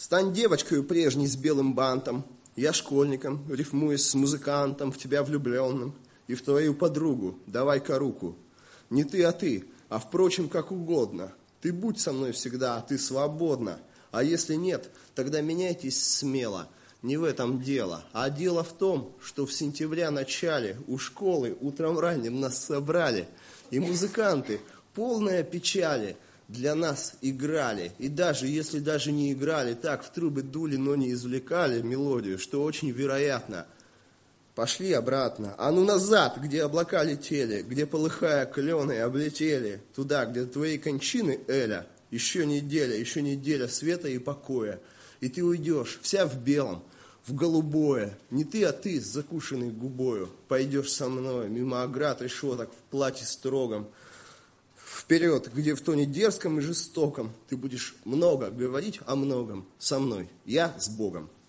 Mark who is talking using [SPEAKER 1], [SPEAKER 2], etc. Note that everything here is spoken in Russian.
[SPEAKER 1] Стань девочкою прежней с белым бантом, я школьником, рифмуясь с музыкантом, в тебя влюбленным, и в твою подругу давай-ка руку. Не ты, а впрочем, как угодно. Ты будь со мной всегда, ты свободна. А если нет, тогда меняйтесь смело. Не в этом дело, а дело в том, что в сентября начале у школы утром ранним нас собрали, и музыканты, полная печали, для нас играли. И даже, если даже не играли, так в трубы дули, но не извлекали мелодию, что очень вероятно. Пошли обратно, а ну назад, где облака летели, где, полыхая клены, облетели, туда, где твои кончины, Эля, еще неделя света и покоя. И ты уйдешь, вся в белом, в голубое. Не ты, а ты с закушенной губою. Пойдешь со мной, мимо оград решеток, в платье строгом. Вперед, где в тоне дерзком и жестоком ты будешь много говорить о многом со мной. Я с Богом.